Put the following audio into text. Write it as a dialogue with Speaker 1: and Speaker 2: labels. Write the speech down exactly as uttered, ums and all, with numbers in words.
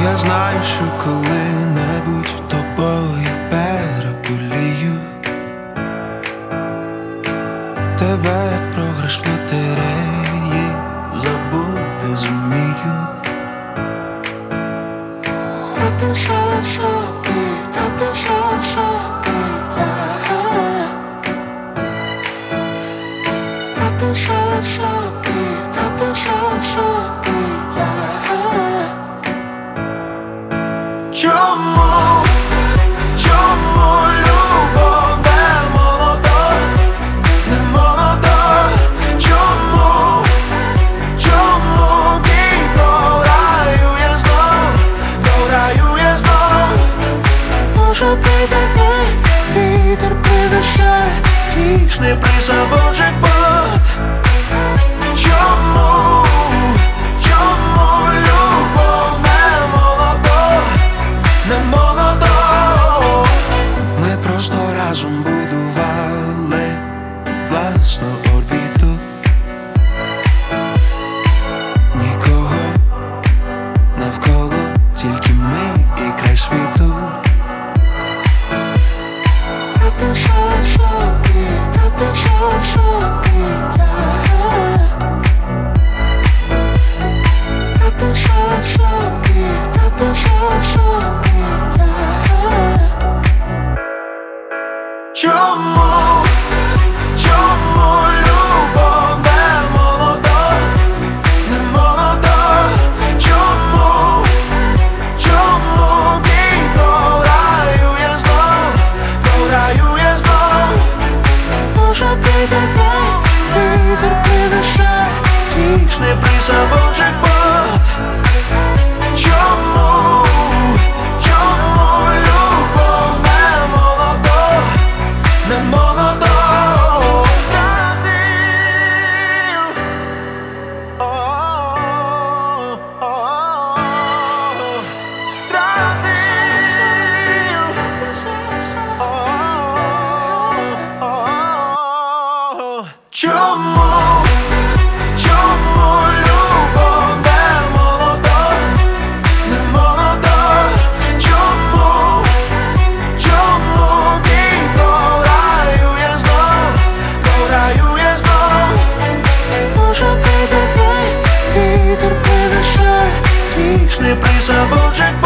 Speaker 1: Я знаю, що коли-небудь тобою переболію. Тебе, як програш в лотереї, забути зумію.
Speaker 2: Втратився в собі, втратився в собі я. Втратився в собі, втратився в собі я.
Speaker 1: Чому, чому любов не молода, не молода? Чому, чому вікно в раю я знов, до раю я знов?
Speaker 2: Може прийде день, вітер принесе
Speaker 1: Тішний присавожить бот. Чому, чому любов не молода, не молода? Ми просто разом будували власну орбіту. Нікого навколо, тільки ми і край світу.
Speaker 2: Втратився в собі, втратився в собі я. Втратився в собі, втратився в собі я.
Speaker 1: Чому, чому любов не молода, не молода? Чому, чому вікно в раю я знов, до раю я знов?
Speaker 2: Може прийде день, вітер принесе
Speaker 1: Тішний присавожить бот. Чому, чому любов не молода, не молода? Втратив, о-о-о, о-о-о, втратив, о-о-о. Чому, чому любов не молода, не молода? Чому, чому вікно в раю я знов, до раю я знов?
Speaker 2: Може прийде день, вітер принесе
Speaker 1: Тішний присавожить